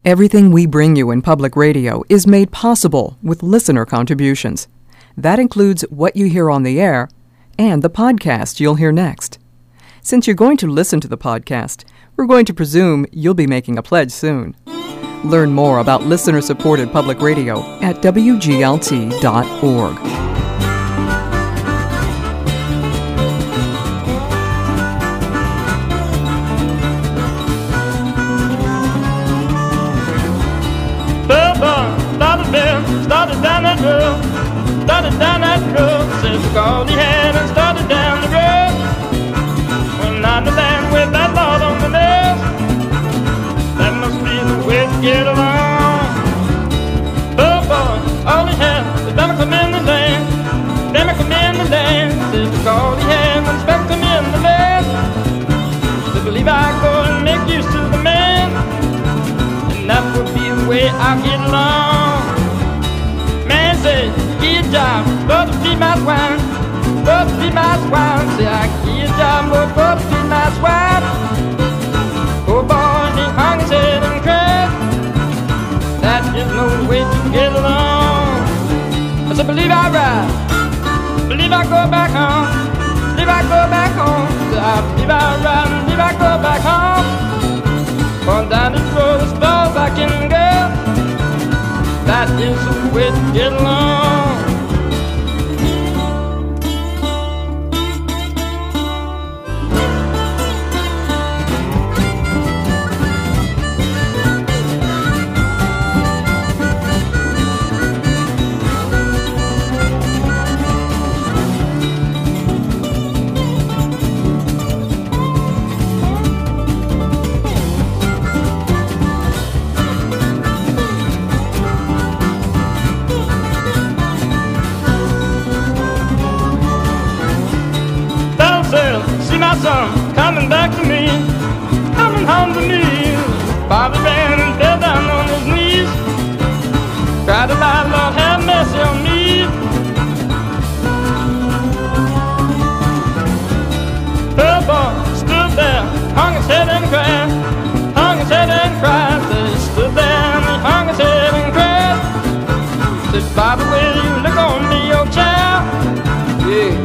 Everything we bring you in public radio is made possible with listener contributions. That includes what you hear on the air and the podcast you'll hear next. Since you're going to listen to the podcast, we're going to presume you'll be making a pledge soon. Learn more about listener-supported public radio at WGLT.org. Started down that road, said took all he had and started down the road. Went out the land with that Lord on the nails. That must be the way to get along. Oh boy, all he had was them come in the land. Them come in the land, said took all he had and them come in the land. Said believe I go and make use to the man, and that would be the way I get along. Say, get a job, go to feed my swine, go to feed my swine. Say, I get a job, go to feed my swine. Oh boy, he hung his head and cried. That is no way to get along. I said, believe I ride, believe I go back home, believe I go back home. Say, I believe I ride, believe I go back home. Going down this road as far as I can go. That is the way to get along. Son coming back to me, coming home to me. Bobby ran and fell down on his knees, cried aloud, Lord have mercy on me. The boy stood there, hung his head and cried, hung his head and cried. He stood there and he hung his head and cried. Said, Bobby, will you look on me, old child? Yeah.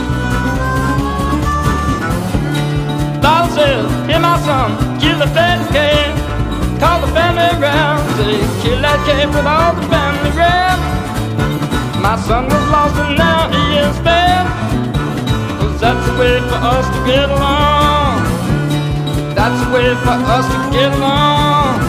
Lord says, hear my son, kill the fat calf, call the family round. Say, kill that calf with all the family round. My son was lost and now he is found. 'Cause that's the way for us to get along. That's the way for us to get along.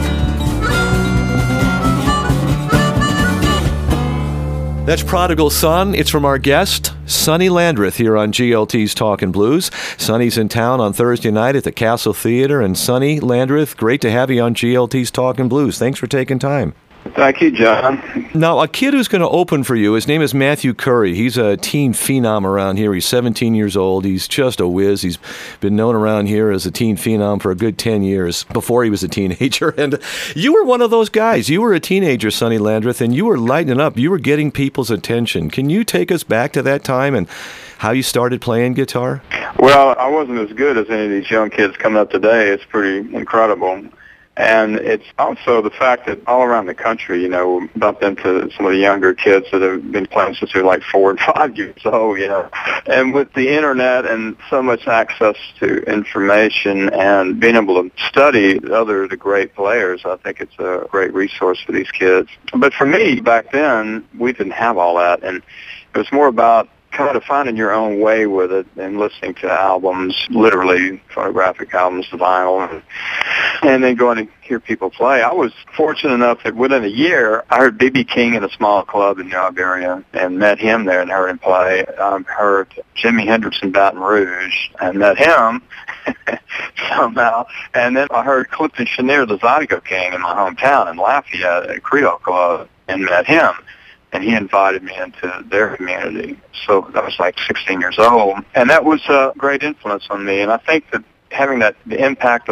That's Prodigal Son. It's from our guest, Sonny Landreth, here on GLT's Talkin' Blues. Sonny's in town on Thursday night at the Castle Theater. And Sonny Landreth, great to have you on GLT's Talkin' Blues. Thanks for taking time. Thank you, John. Now, a kid who's going to open for you, his name is Matthew Curry. He's a teen phenom around here. He's 17 years old. He's just a whiz. He's been known around here as a teen phenom for a good 10 years before he was a teenager. And you were one of those guys. You were a teenager, Sonny Landreth, and you were lighting up. You were getting people's attention. Can you take us back to that time and how you started playing guitar? Well, I wasn't as good as any of these young kids coming up today. It's pretty incredible. And it's also the fact that all around the country, you know, bump into some of the younger kids that have been playing since they're like 4 and 5 years old, you know. And with the internet and so much access to information and being able to study the great players, I think it's a great resource for these kids. But for me, back then, we didn't have all that. And it was more about kind of finding your own way with it and listening to albums, literally photographic albums, vinyl, and then going to hear people play. I was fortunate enough that within a year, I heard B.B. King in a small club in the area and met him there and heard him play. I heard Jimi Hendrix in Baton Rouge and met him somehow. And then I heard Clifton Chenier, the Zydeco King, in my hometown in Lafayette at a Creole Club and met him. And he invited me into their community. So I was like 16 years old. And that was a great influence on me. And I think that having the impact of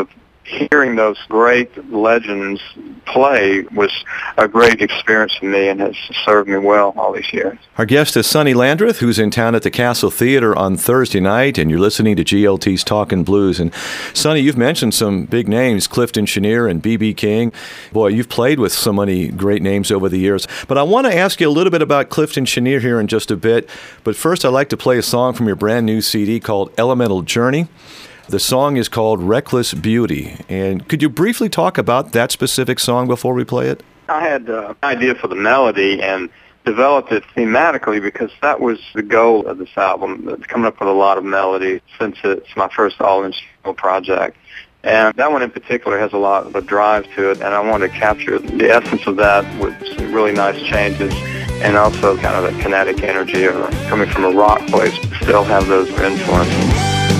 hearing those great legends play was a great experience for me and has served me well all these years. Our guest is Sonny Landreth, who's in town at the Castle Theater on Thursday night, and you're listening to GLT's Talkin' Blues. And Sonny, you've mentioned some big names, Clifton Chenier and B.B. King. Boy, you've played with so many great names over the years. But I want to ask you a little bit about Clifton Chenier here in just a bit. But first, I'd like to play a song from your brand new CD called Elemental Journey. The song is called Reckless Beauty. And could you briefly talk about that specific song before we play it? I had an idea for the melody and developed it thematically because that was the goal of this album, coming up with a lot of melody since it's my first all-instrumental project. And that one in particular has a lot of a drive to it, and I wanted to capture the essence of that with some really nice changes and also kind of a kinetic energy coming from a rock place, but still have those influences.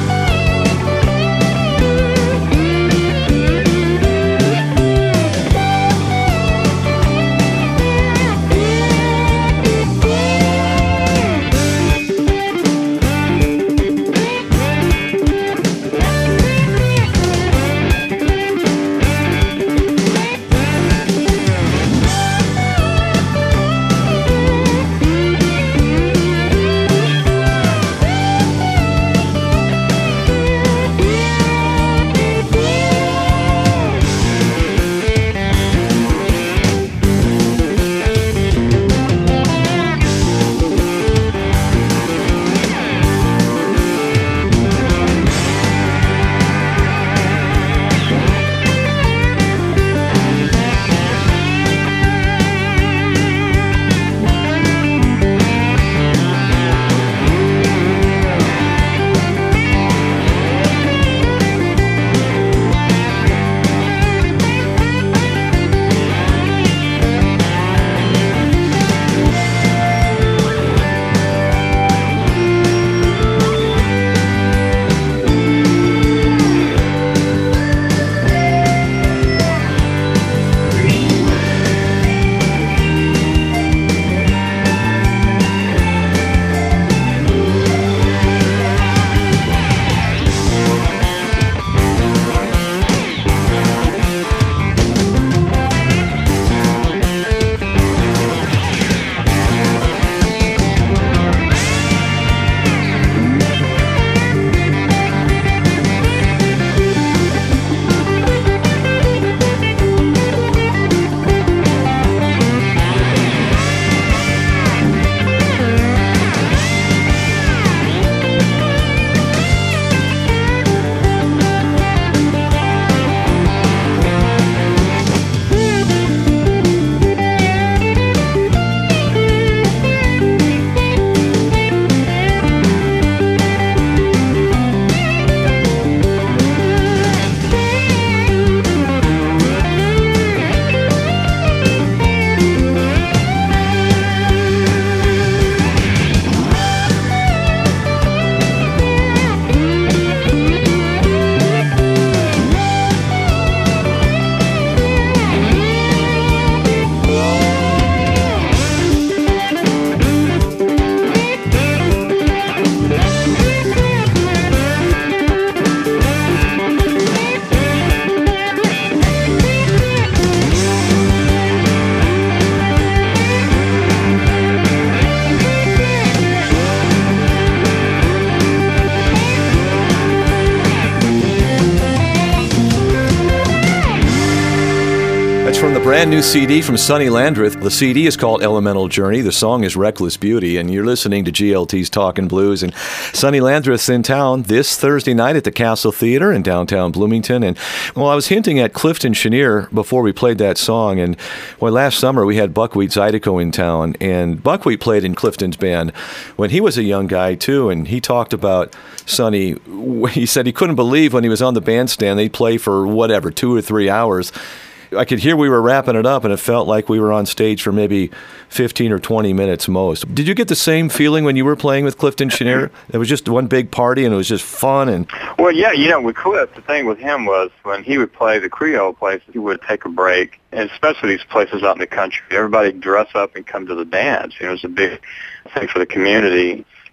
From the brand new CD from Sonny Landreth. The CD is called Elemental Journey. The song is Reckless Beauty, and you're listening to GLT's Talkin' Blues. And Sonny Landreth's in town this Thursday night at the Castle Theater in downtown Bloomington. And, well, I was hinting at Clifton Chenier before we played that song. And, well, last summer we had Buckwheat Zydeco in town, and Buckwheat played in Clifton's band when he was a young guy, too. And he talked about Sonny. He said he couldn't believe when he was on the bandstand, they'd play for, 2 or 3 hours. I could hear we were wrapping it up, and it felt like we were on stage for maybe 15 or 20 minutes most. Did you get the same feeling when you were playing with Clifton Chenier? It was just one big party, and it was just fun. And well, yeah, with Cliff, the thing with him was when he would play the Creole places, he would take a break, and especially these places out in the country. Everybody dress up and come to the dance. It was a big thing for the community.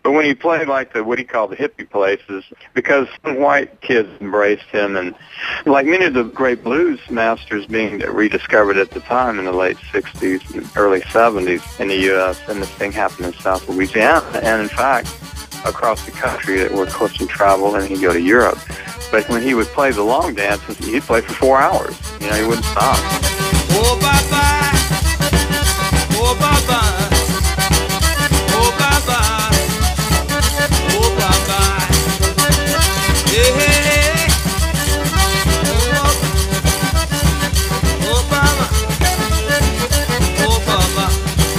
But when he played like what he called the hippie places, because white kids embraced him, and like many of the great blues masters being rediscovered at the time in the late 60s and early 70s in the U.S., and this thing happened in South Louisiana, and in fact, across the country where Clifton traveled, and he'd go to Europe. But when he would play the long dances, he'd play for 4 hours. You know, he wouldn't stop. Oh, bye-bye. Oh, bye-bye. Oh, bye-bye. Oh, bye-bye. Hey, hey, hey. Oh, bye-bye. Oh, bye-bye.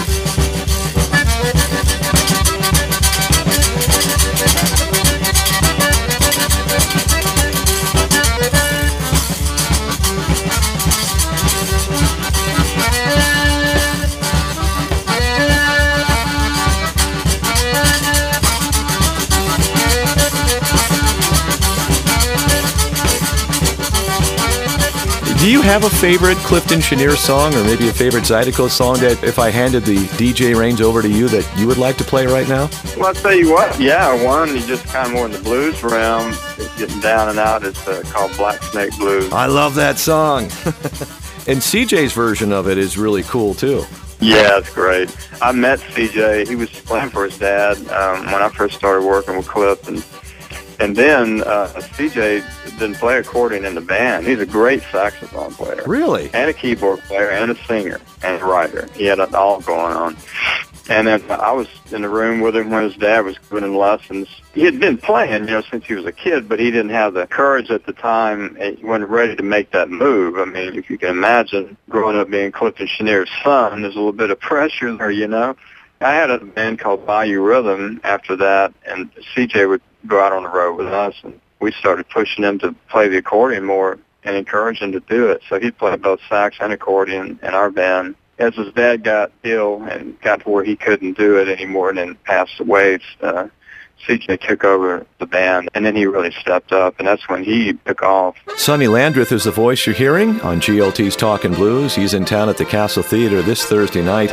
Do you have a favorite Clifton Chenier song, or maybe a favorite Zydeco song that if I handed the DJ reins over to you that you would like to play right now? Well, I'll tell you what, yeah, one, you just kind of more in the blues realm, getting down and out, is called Black Snake Blues. I love that song. And CJ's version of it is really cool, too. Yeah, it's great. I met CJ. He was playing for his dad when I first started working with Cliff, and then CJ didn't play accordion in the band. He's a great saxophone player. Really? And a keyboard player and a singer and a writer. He had it all going on. And then I was in the room with him when his dad was giving him lessons. He had been playing, since he was a kid, but he didn't have the courage at the time. He wasn't ready to make that move. I mean, if you can imagine growing up being Clifton Chenier's son, there's a little bit of pressure there, I had a band called Bayou Rhythm after that, and CJ would go out on the road with us, and we started pushing him to play the accordion more and encourage him to do it. So he'd play both sax and accordion in our band. As his dad got ill and got to where he couldn't do it anymore and then passed away, CJ took over the band, and then he really stepped up, and that's when he took off. Sonny Landreth is the voice you're hearing on GLT's Talkin' Blues. He's in town at the Castle Theater this Thursday night.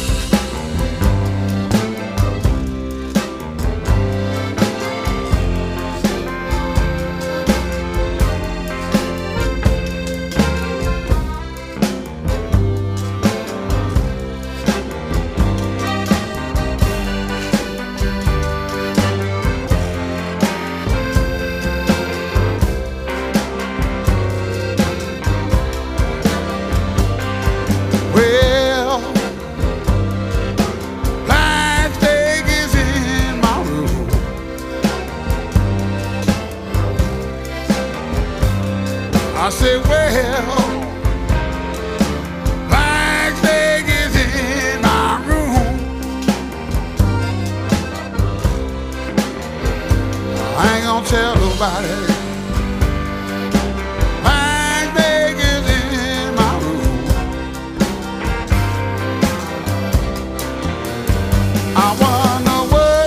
I say, well, Black Snake is in my room. I ain't gonna tell nobody. Black Snake is in my room. I wonder what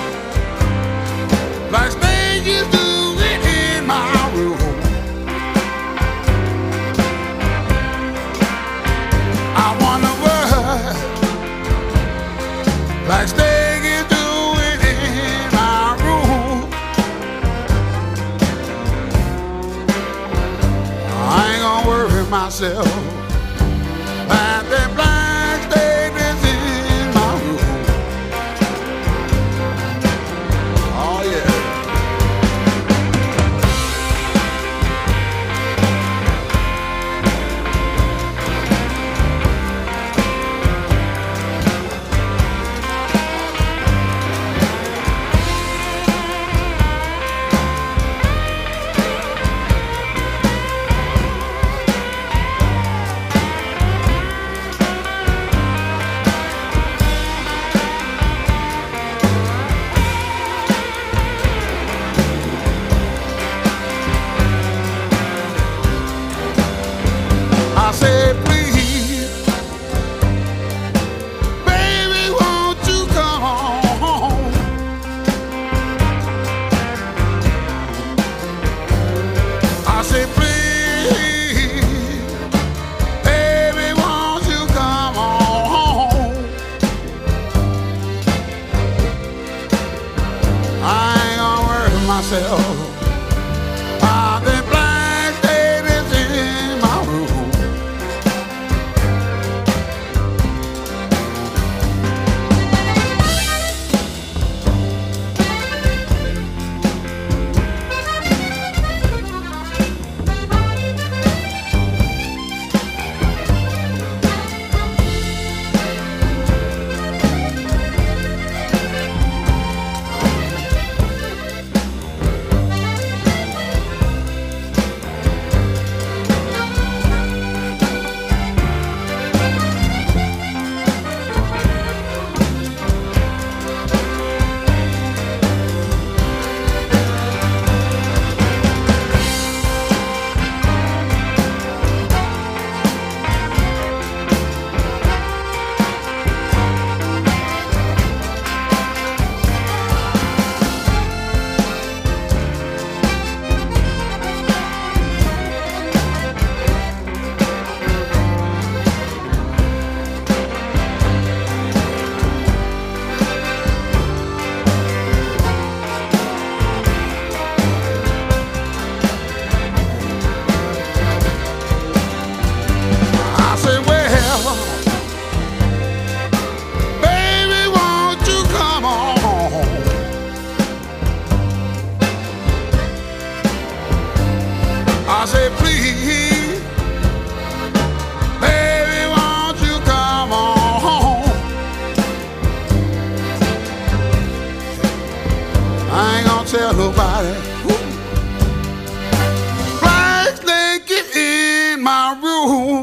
Black Snake is doing in my room. Black Snake is doing in my room. I ain't gonna worry myself. That Black Snake is in my room. Oh yeah. everybody. Flies naked in my room.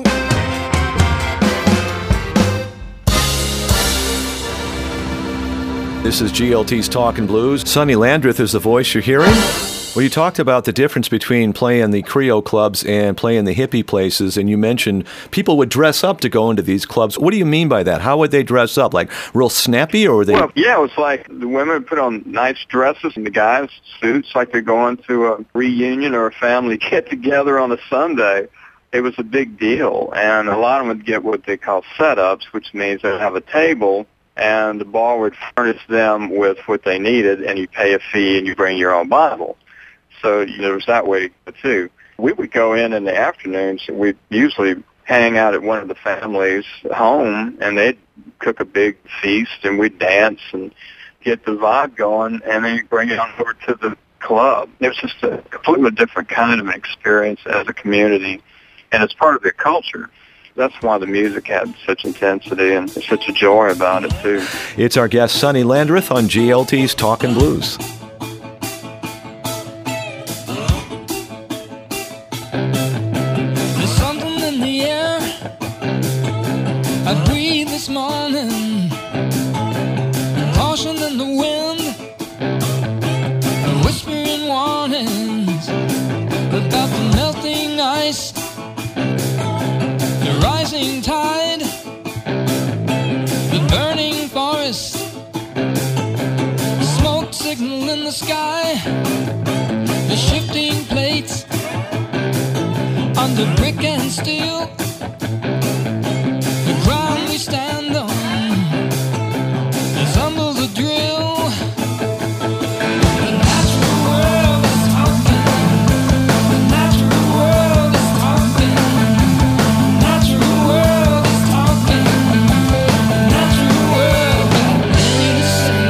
This is GLT's Talkin' Blues. Sonny Landreth is the voice you're hearing. Well, you talked about the difference between playing the Creole clubs and playing the hippie places, and you mentioned people would dress up to go into these clubs. What do you mean by that? How would they dress up? Like real snappy, or were they... Well, yeah, it was like the women would put on nice dresses and the guys suits like they're going to a reunion or a family get-together on a Sunday. It was a big deal, and a lot of them would get what they call setups, which means they'd have a table, and the bar would furnish them with what they needed, and you pay a fee and you bring your own Bible. So there was that way too. We would go in the afternoons, and we'd usually hang out at one of the families' home, and they'd cook a big feast, and we'd dance and get the vibe going, and then you bring it on over to the club. It was just a completely different kind of an experience as a community, and it's part of their culture. That's why the music had such intensity and such a joy about it, too. It's our guest, Sonny Landreth, on GLT's Talkin' Blues. There's something in the air I breathe this morning. Caution in the wind, whispering warnings about the melting ice, the rising tide, the burning forest, smoke signal in the sky, the shifting plates under brick and steel, the ground we stand on is under the drill. The natural world is talking. The natural world is talking. The natural world is talking. The natural world got plenty to say.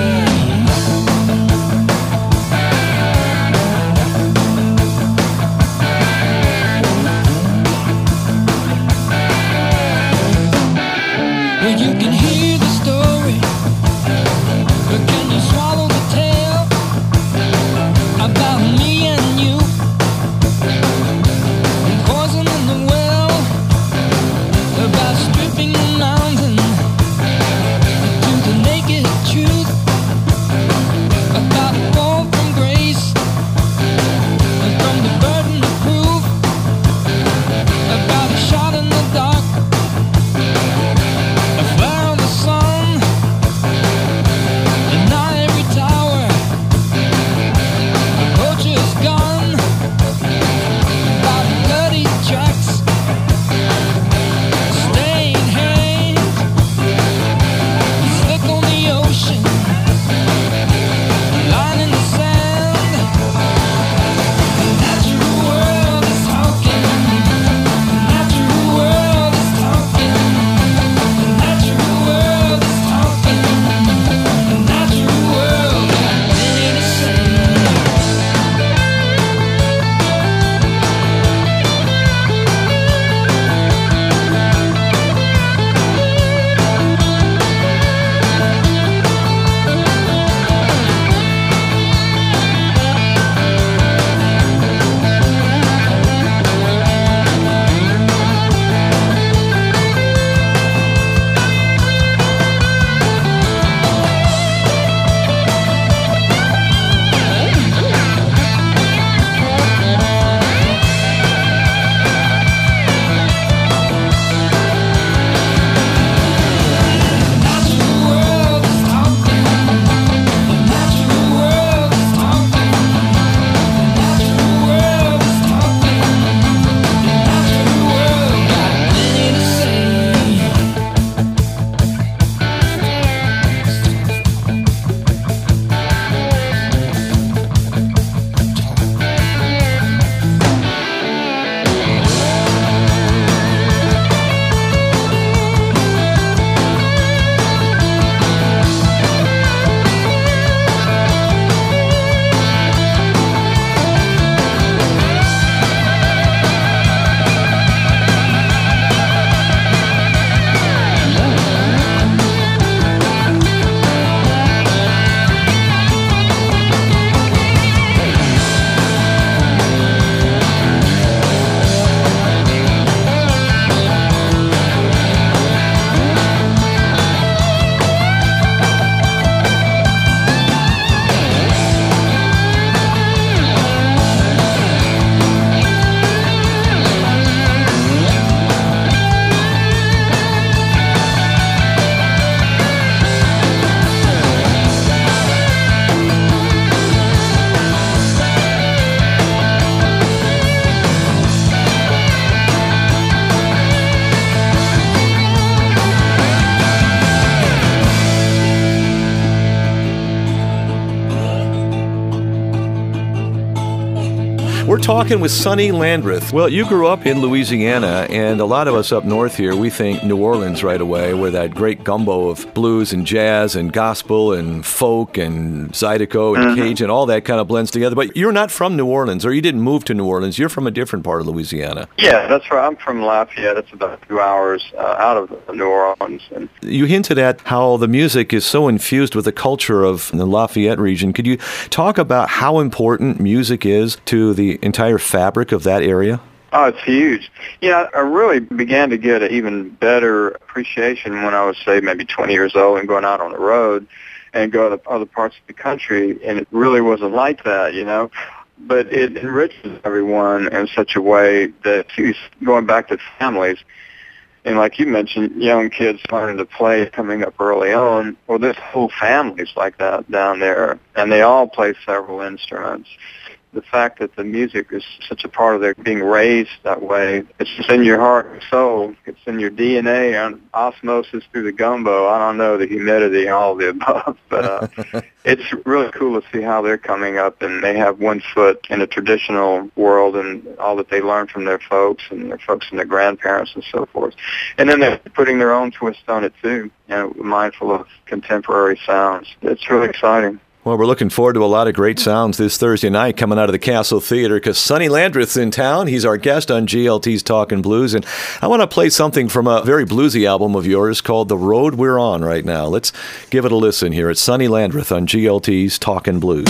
We're talking with Sonny Landreth. Well, you grew up in Louisiana, and a lot of us up north here, we think New Orleans right away, where that great gumbo of blues and jazz and gospel and folk and Zydeco and Cajun, all that kind of blends together. But you're not from New Orleans, or you didn't move to New Orleans. You're from a different part of Louisiana. Yeah, that's right. I'm from Lafayette. It's about 2 hours out of New Orleans. And You hinted at how the music is so infused with the culture of the Lafayette region. Could you talk about how important music is to the entire fabric of that area? oh, it's huge. I really began to get an even better appreciation when I was, say, maybe 20 years old and going out on the road and go to other parts of the country, and it really wasn't like that. But it enriches everyone in such a way that going back to families, and like you mentioned, young kids learning to play coming up early on. Well, this whole family's like that down there, and they all play several instruments. The fact that the music is such a part of their being raised that way, it's just in your heart and soul. It's in your DNA and osmosis through the gumbo. I don't know, the humidity and all of the above, but it's really cool to see how they're coming up, and they have one foot in a traditional world and all that they learn from their folks and their grandparents and so forth. And then they're putting their own twist on it too, mindful of contemporary sounds. It's really exciting. Well, we're looking forward to a lot of great sounds this Thursday night coming out of the Castle Theater because Sonny Landreth's in town. He's our guest on GLT's Talkin' Blues, and I want to play something from a very bluesy album of yours called The Road We're On right now. Let's give it a listen here. It's Sonny Landreth on GLT's Talkin' Blues.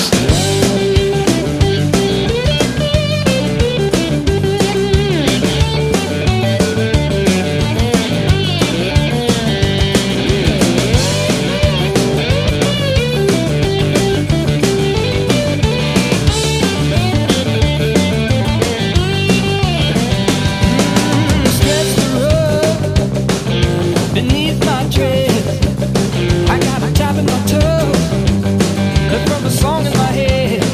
Beneath my dress, I got a tap in my toe, from a song in my head.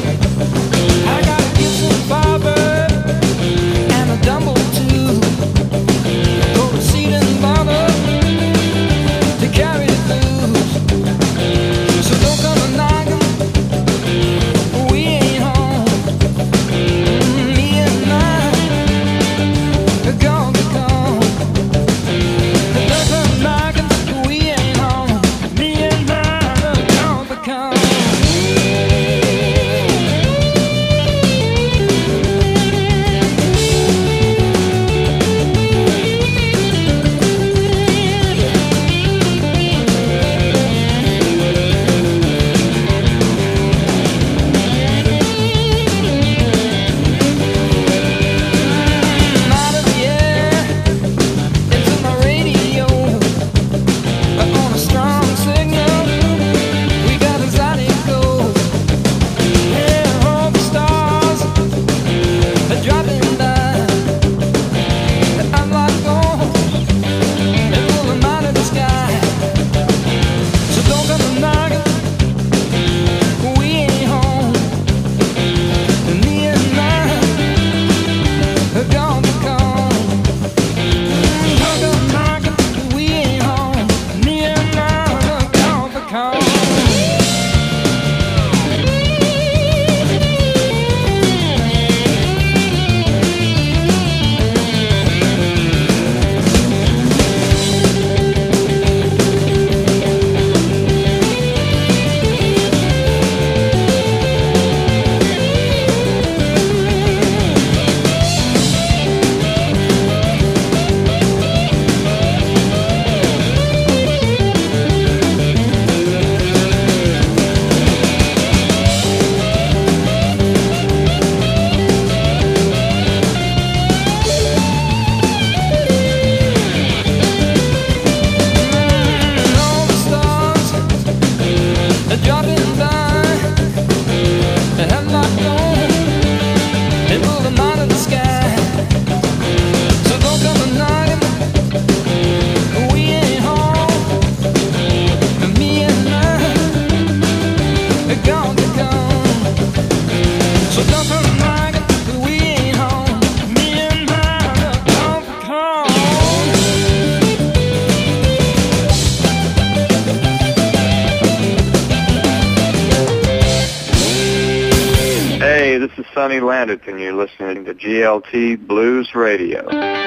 Sonny Landington. You're listening to GLT Blues Radio.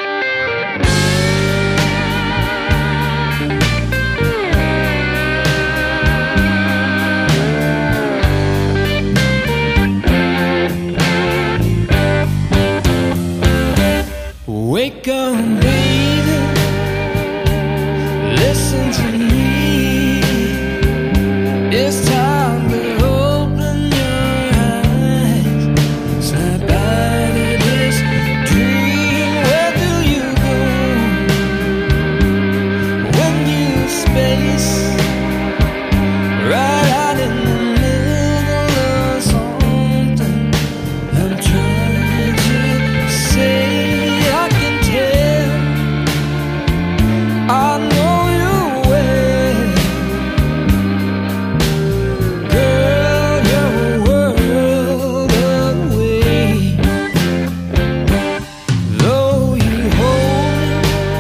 Wake up, baby, listen to me. It's time to open your eyes. Snap out of this dream. Where do you go when you space? Right out in the middle of something. I'm trying to say. I know you well, girl, you're a world away. Though you hold me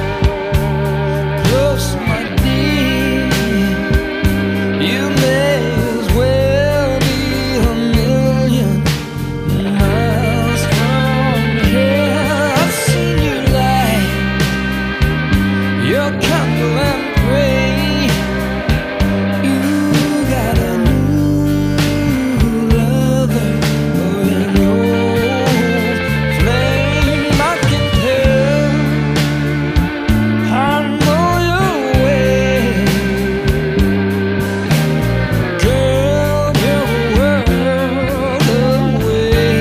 close, my dear, you may as well be a million miles from here. I've seen you lie. Your candle and pray. You got a new lover or an old flame. I can tell. I know your way. Girl, you're a world away.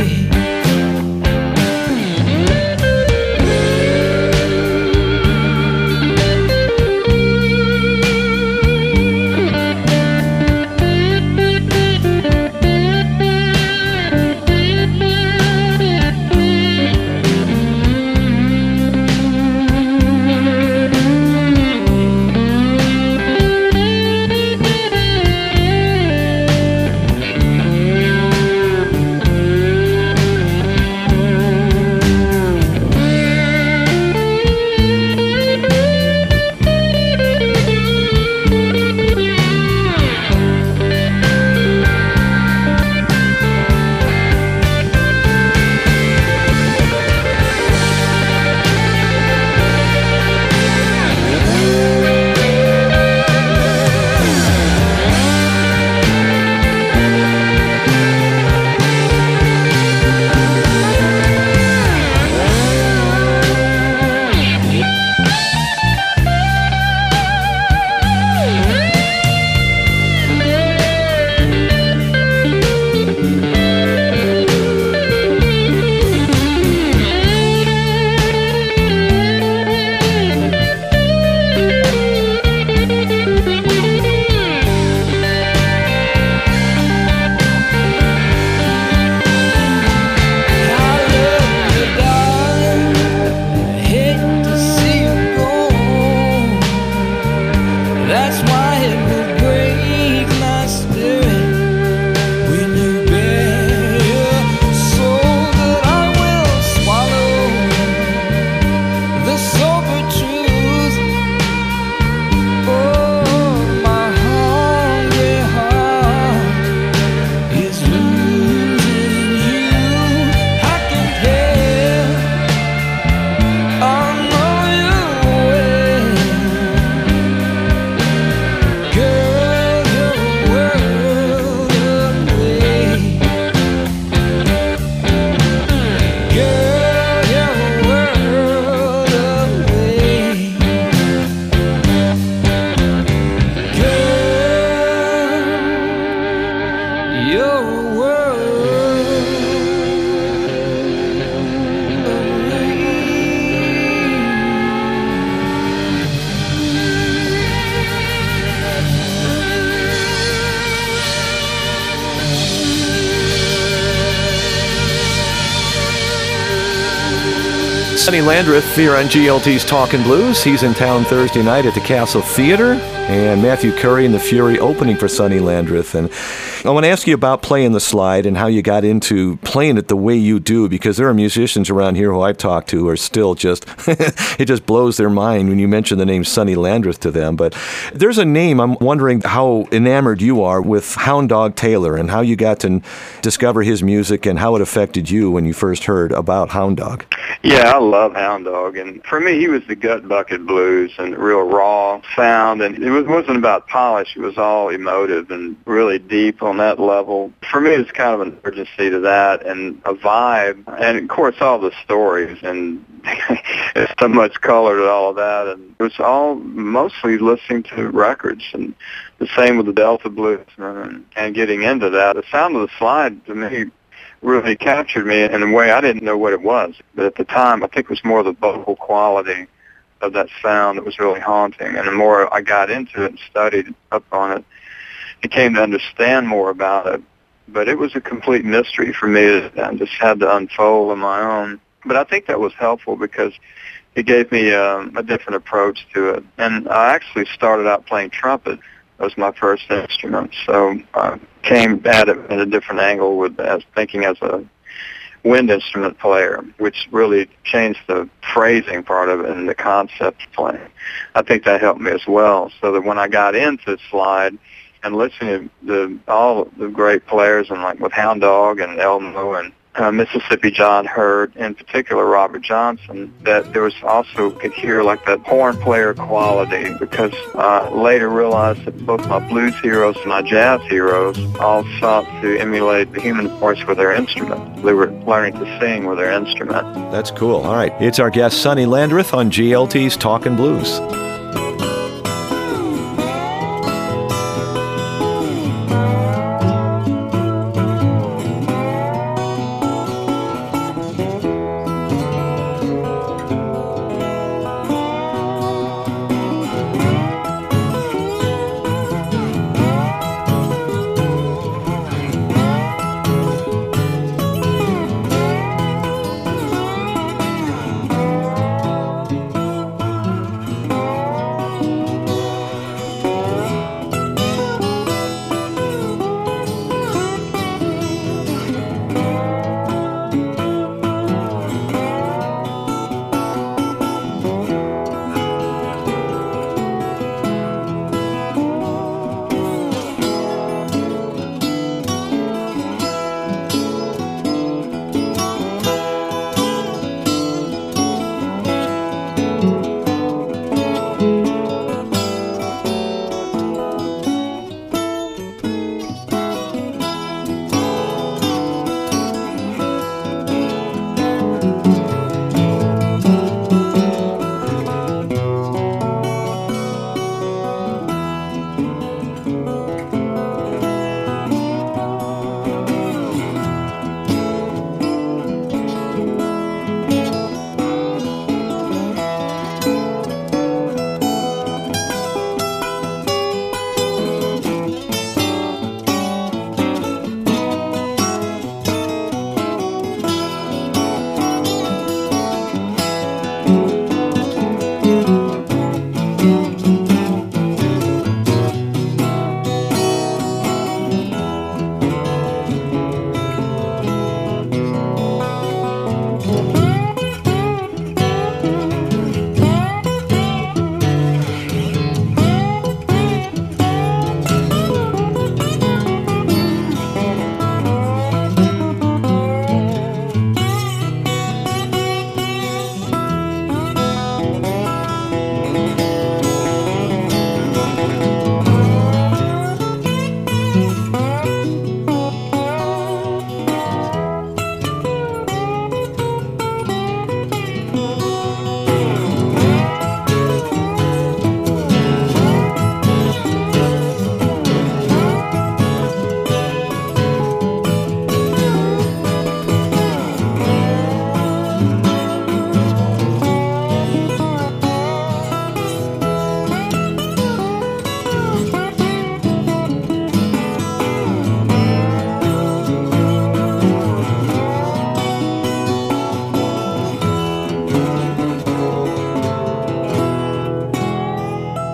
Sonny Landreth here on GLT's Talkin' Blues. He's in town Thursday night at the Castle Theater, and Matthew Curry and the Fury opening for Sonny Landreth. And I want to ask you about playing the slide and how you got into playing it the way you do, because there are musicians around here who I've talked to who are still just, it just blows their mind when you mention the name Sonny Landreth to them. But there's a name, I'm wondering how enamored you are with Hound Dog Taylor and how you got to discover his music and how it affected you when you first heard about Hound Dog. Yeah, I love Hound Dog, and for me, he was the gut bucket blues and real raw sound, and it wasn't about polish. It was all emotive and really deep on that level. For me, it's kind of an urgency to that and a vibe, and of course, all the stories, and there's so much color to all of that, and it was all mostly listening to records, and the same with the Delta Blues, and getting into that. The sound of the slide, to me, really captured me in a way I didn't know what it was. But at the time, I think it was more the vocal quality of that sound that was really haunting. And the more I got into it and studied up on it, I came to understand more about it. But it was a complete mystery for me. I just had to unfold on my own. But I think that was helpful because it gave me a different approach to it. And I actually started out playing trumpet. That was my first instrument. So I came at it at a different angle as a wind instrument player, which really changed the phrasing part of it and the concept of playing. I think that helped me as well, so that when I got into slide and listening to all the great players, and like with Hound Dog and Elmo and Mississippi John Hurt, in particular Robert Johnson, that there was also could hear like that horn player quality, because I later realized that both my blues heroes and my jazz heroes all sought to emulate the human voice with their instrument. They were learning to sing with their instrument. That's cool. All right. It's our guest, Sonny Landreth, on GLT's Talkin' Blues.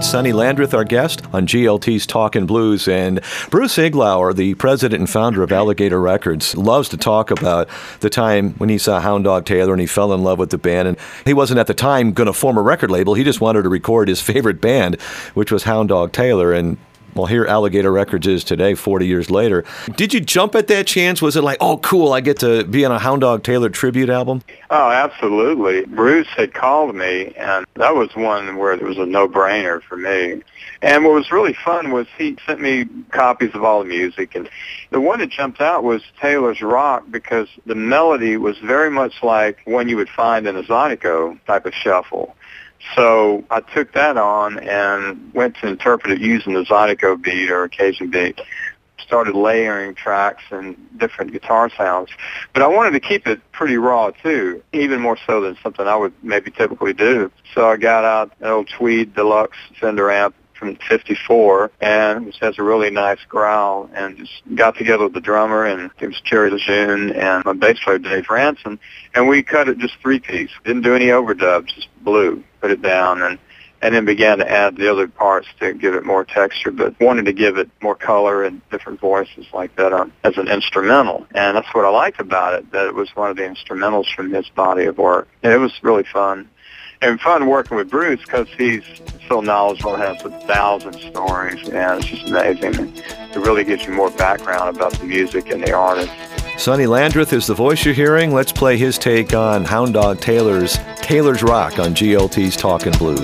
Sonny Landreth, our guest on GLT's Talkin' Blues. And Bruce Iglauer, the president and founder of Alligator Records, loves to talk about the time when he saw Hound Dog Taylor and he fell in love with the band. And he wasn't at the time going to form a record label. He just wanted to record his favorite band, which was Hound Dog Taylor. And well, here Alligator Records is today, 40 years later. Did you jump at that chance? Was it like, oh, cool, I get to be on a Hound Dog Taylor tribute album? Oh, absolutely. Bruce had called me, and that was one where it was a no-brainer for me. And what was really fun was he sent me copies of all the music, and the one that jumped out was Taylor's Rock, because the melody was very much like one you would find in a Zydeco type of shuffle. So I took that on and went to interpret it using the Zydeco beat or occasion beat. Started layering tracks and different guitar sounds. But I wanted to keep it pretty raw, too, even more so than something I would maybe typically do. So I got out an old Tweed Deluxe Fender amp from '54, and it has a really nice growl, and just got together with the drummer, and it was Jerry Lejeune and my bass player Dave Ranson, and we cut it just three-piece. Didn't do any overdubs, just blew, put it down, and then began to add the other parts to give it more texture, but wanted to give it more color and different voices like that as an instrumental. And that's what I liked about it, that it was one of the instrumentals from his body of work. And it was really fun. And fun working with Bruce because he's so knowledgeable and has 1,000 stories, and it's just amazing. It really gives you more background about the music and the artist. Sonny Landreth is the voice you're hearing. Let's play his take on Hound Dog Taylor's Rock on GLT's Talkin' Blues.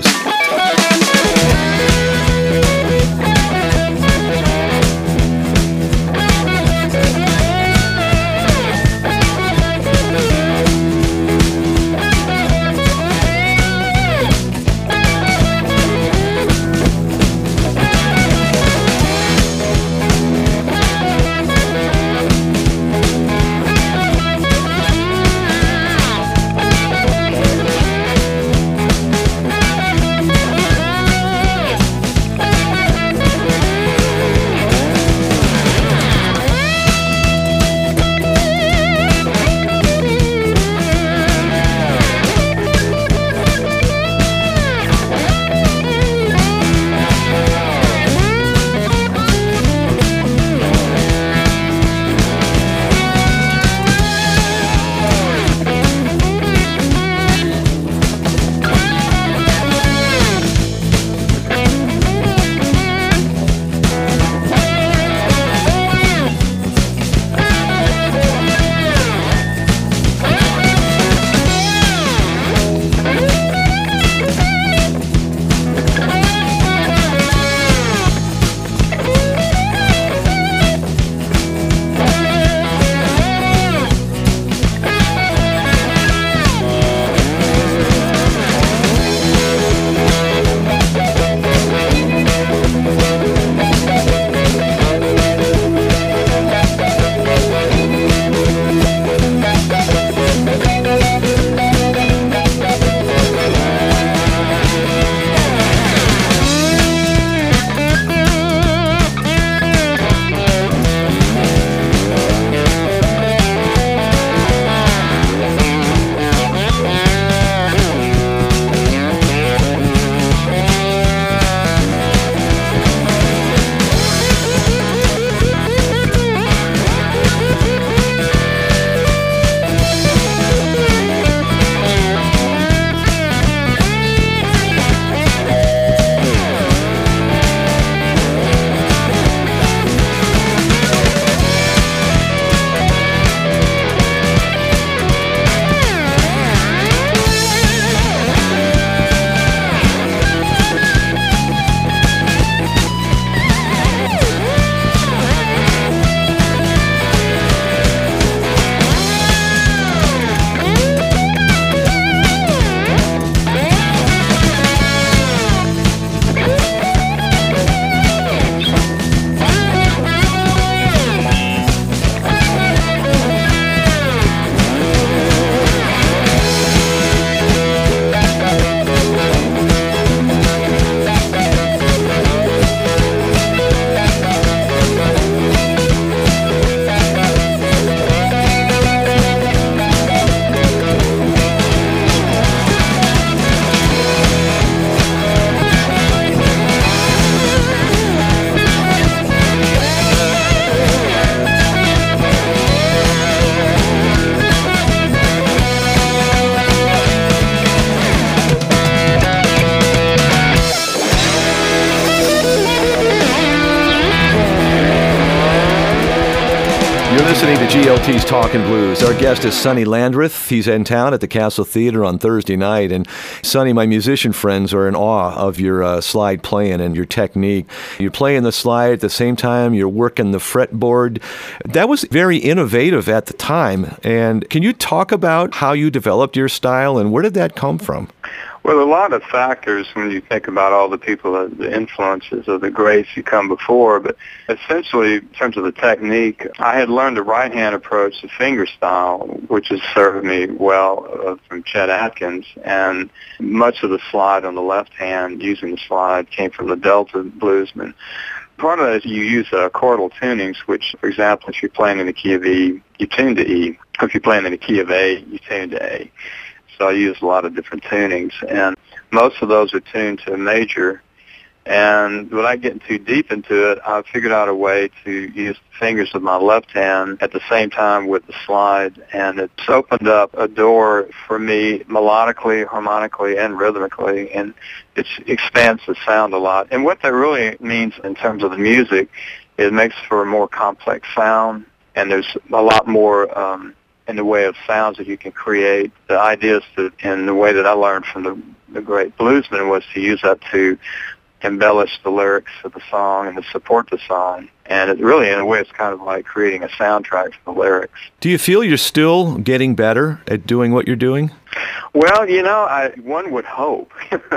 listening to GLT's Talkin' Blues. Our guest is Sonny Landreth. He's in town at the Castle Theater on Thursday night. And Sonny, my musician friends are in awe of your slide playing and your technique. You're playing the slide at the same time you're working the fretboard. That was very innovative at the time. And can you talk about how you developed your style and where did that come from? Well, a lot of factors when you think about all the people, the influences of the greats who come before, but essentially in terms of the technique, I had learned the right-hand approach, the finger style, which has served me well from Chet Atkins, and much of the slide on the left hand, using the slide, came from the Delta bluesmen. Part of that is you use chordal tunings, which, for example, if you're playing in the key of E, you tune to E. If you're playing in the key of A, you tune to A. So I use a lot of different tunings, and most of those are tuned to a major. And without getting too deep into it, I figured out a way to use the fingers of my left hand at the same time with the slide, and it's opened up a door for me melodically, harmonically, and rhythmically, and it expands the sound a lot. And what that really means in terms of the music, it makes for a more complex sound, and there's a lot more in the way of sounds that you can create. The ideas and the way that I learned from the great bluesmen was to use that to embellish the lyrics of the song and to support the song. And it really, in a way, it's kind of like creating a soundtrack for the lyrics. Do you feel you're still getting better at doing what you're doing? Well, one would hope.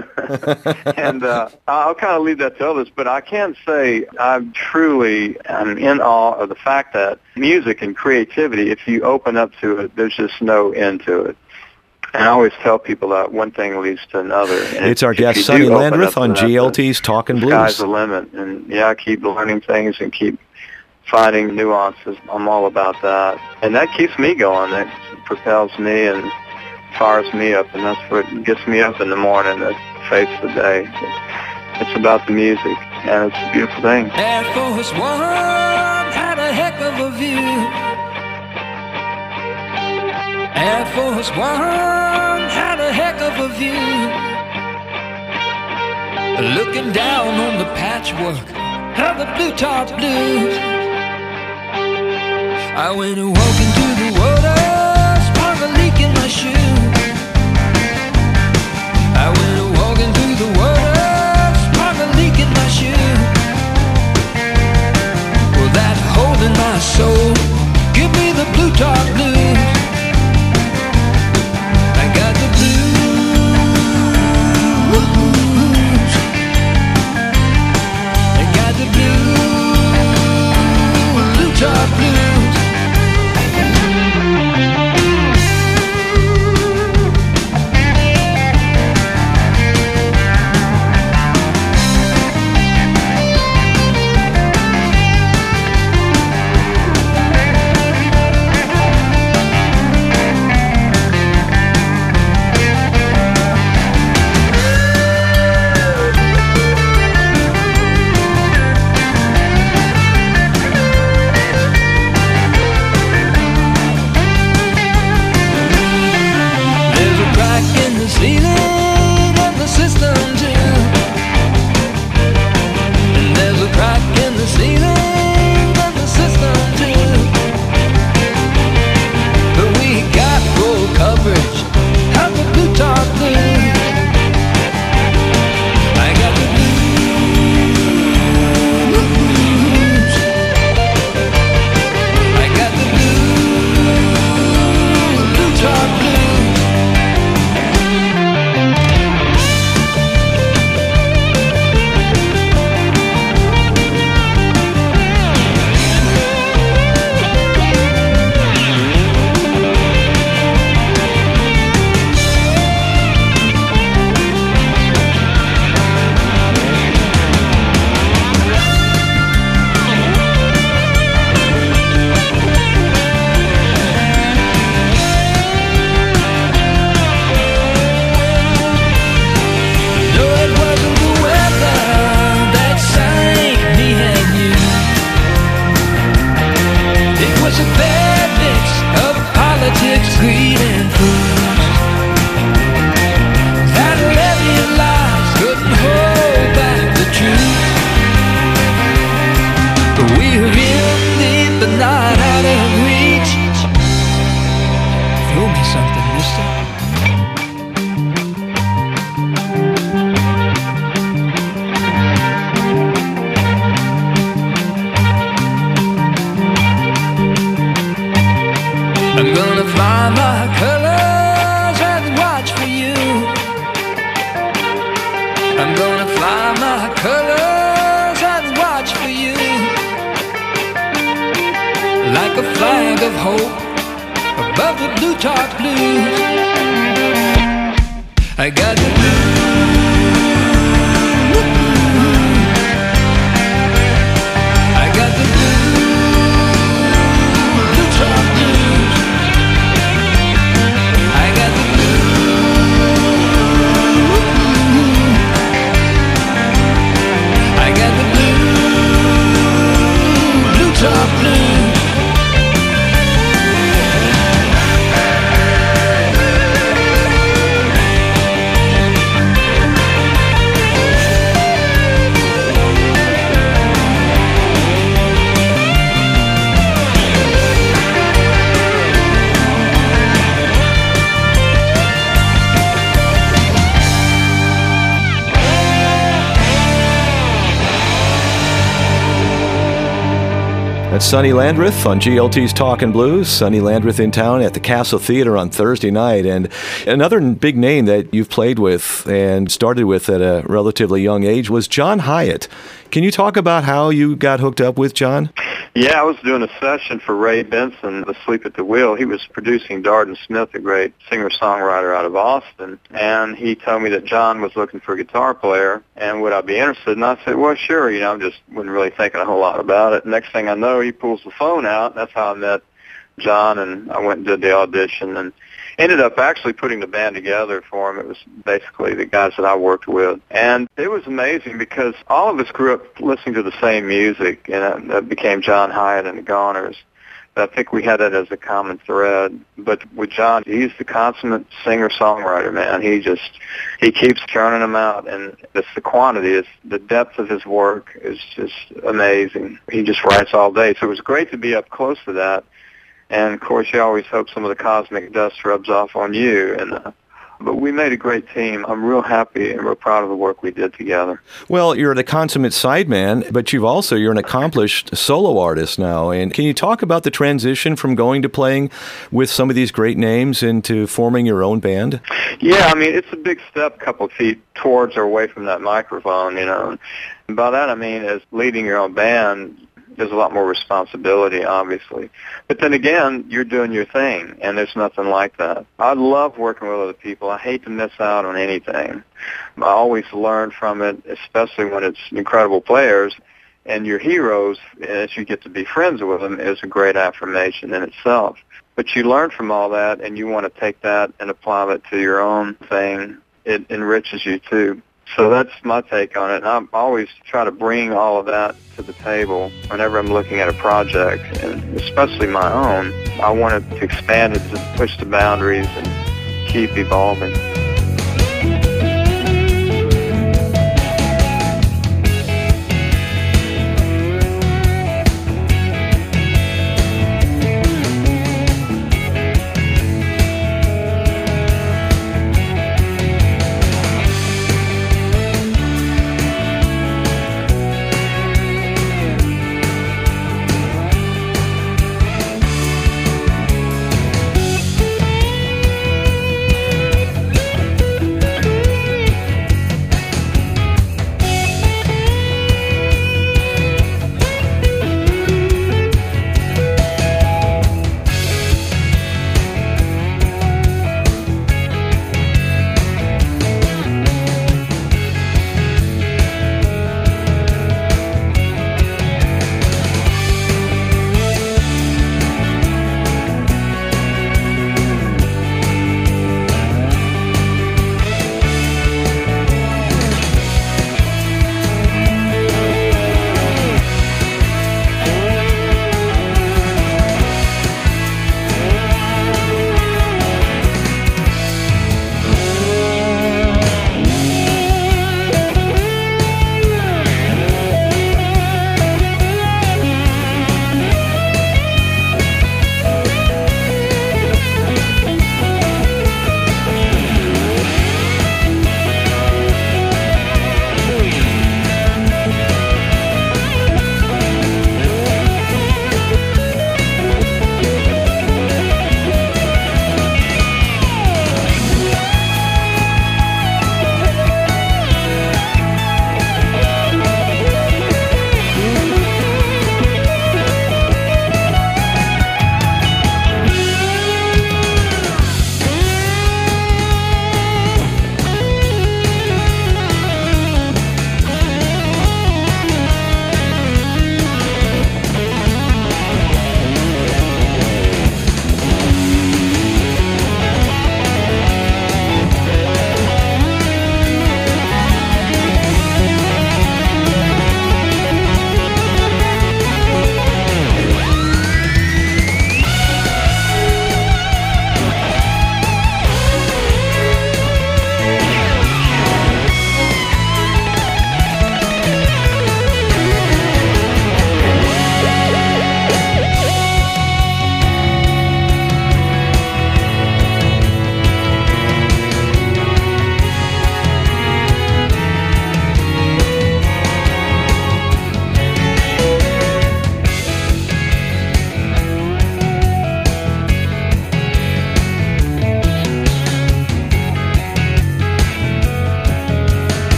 And I'll kind of leave that to others, but I can say I'm in awe of the fact that music and creativity, if you open up to it, there's just no end to it. And I always tell people that one thing leads to another. And it's our guest, Sonny Landreth, on GLT's Talkin' Blues. Sky's the limit. And, I keep learning things and keep finding nuances. I'm all about that. And that keeps me going. That propels me and fires me up, and that's what gets me up in the morning to face the day. It's about the music, and it's a beautiful thing. Air Force One had a heck of a view. Air Force One had a heck of a view. Looking down on the patchwork of the blue top blues. I went walking through the water, sprung a leak in my shoe. I went walking through the water, sprung a leak in my shoe. Well, that hole in my soul, give me the blue top blues. I got the blues. I got the blue top blues. a flag of hope above the blue top blues. I got the blues. I got the blue top blues. I got the I got the blue top blues. That's Sonny Landreth on GLT's Talkin' Blues. Sonny Landreth in town at the Castle Theater on Thursday night. And another big name that you've played with and started with at a relatively young age was John Hiatt. Can you talk about how you got hooked up with John? Yeah, I was doing a session for Ray Benson, Asleep at the Wheel. He was producing Darden Smith, a great singer-songwriter out of Austin, and he told me that John was looking for a guitar player, and would I be interested? And I said, well, sure. You know, I just wasn't really thinking a whole lot about it. Next thing I know, he pulls the phone out. That's how I met John, and I went and did the audition, and ended up actually putting the band together for him. It was basically the guys that I worked with. And it was amazing because all of us grew up listening to the same music, and that became John Hiatt and the Goners. I think we had that as a common thread. But with John, he's the consummate singer-songwriter, man. He keeps churning them out, and it's the quantity. It's the depth of his work is just amazing. He just writes all day. So it was great to be up close to that. And, of course, you always hope some of the cosmic dust rubs off on you. But we made a great team. I'm real happy and real proud of the work we did together. Well, you're the consummate sideman, but you're an accomplished solo artist now. And can you talk about the transition from going to playing with some of these great names into forming your own band? Yeah, I mean, it's a big step, a couple of feet towards or away from that microphone, you know. And by that I mean as leading your own band, there's a lot more responsibility, obviously. But then again, you're doing your thing, and there's nothing like that. I love working with other people. I hate to miss out on anything. I always learn from it, especially when it's incredible players. And your heroes, as you get to be friends with them, is a great affirmation in itself. But you learn from all that, and you want to take that and apply it to your own thing. It enriches you, too. So that's my take on it. And I always try to bring all of that to the table whenever I'm looking at a project, and especially my own. I want it to expand it, to push the boundaries and keep evolving.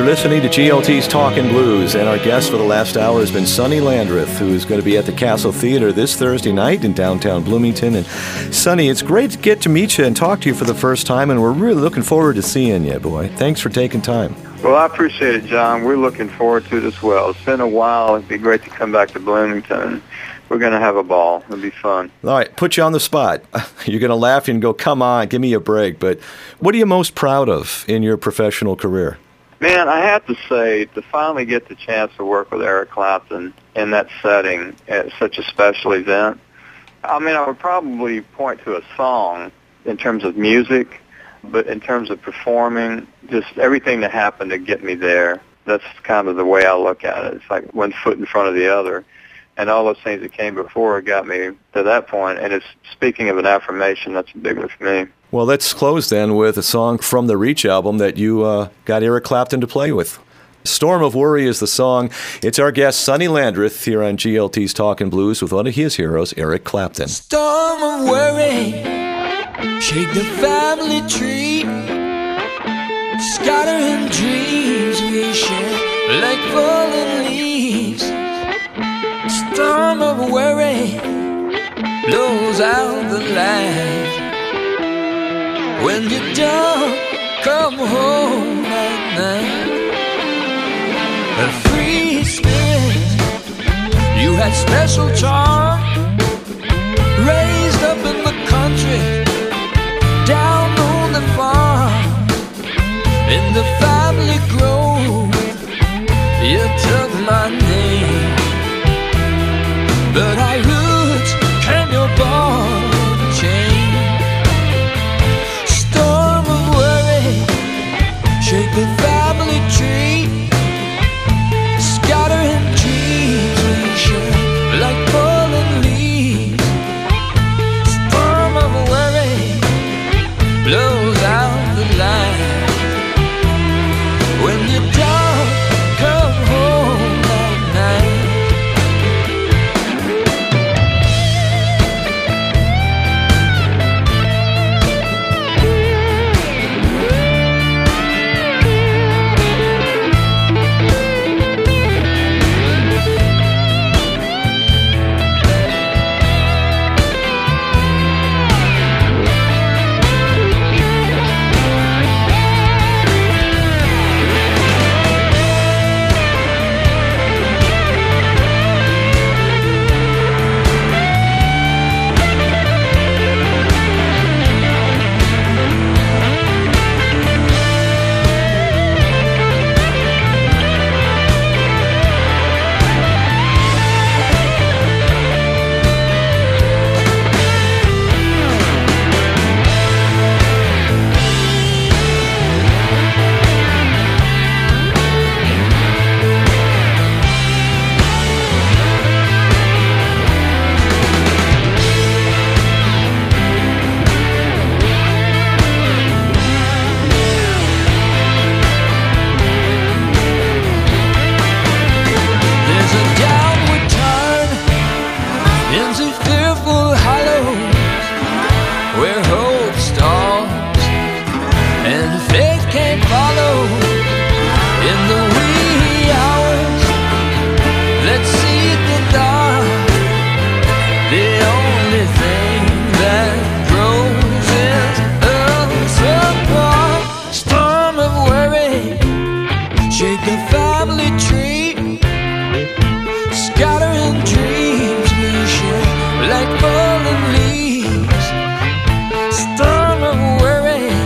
You're listening to GLT's Talkin' Blues, and our guest for the last hour has been Sonny Landreth, who is going to be at the Castle Theater this Thursday night in downtown Bloomington. And Sonny, it's great to get to meet you and talk to you for the first time, and we're really looking forward to seeing you, boy. Thanks for taking time. Well, I appreciate it, John. We're looking forward to it as well. It's been a while. It'd be great to come back to Bloomington. We're going to have a ball. It'll be fun. All right, put you on the spot. You're going to laugh and go, come on, give me a break. But what are you most proud of in your professional career? Man, I have to say, to finally get the chance to work with Eric Clapton in that setting at such a special event, I mean, I would probably point to a song in terms of music, but in terms of performing, just everything that happened to get me there, that's kind of the way I look at it. It's like one foot in front of the other. And all those things that came before got me to that point. And it's, speaking of an affirmation, that's a big one for me. Well, let's close then with a song from the Reach album that you got Eric Clapton to play with. Storm of Worry is the song. It's our guest, Sonny Landreth, here on GLT's Talkin' Blues with one of his heroes, Eric Clapton. Storm of worry, shake the family tree, scattering dreams we share like fallen leaves. Storm of worry blows out the light when you don't come home at night. A free spirit, you had special charm, raised up in the country, down on the farm, in the family grove, you took my name. But our roots and your ball and chain. Storm of worry, shake the family tree, scattering dreams we share like fallen leaves. Storm of worry blows out the light when you don't come home at night.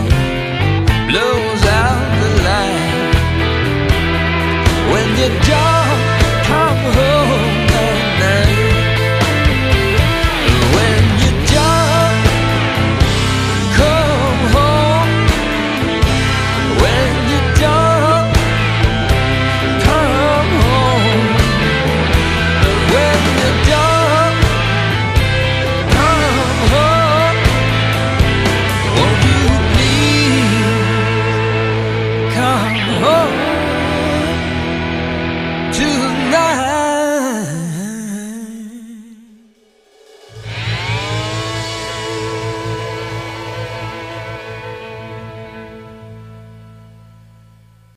When you die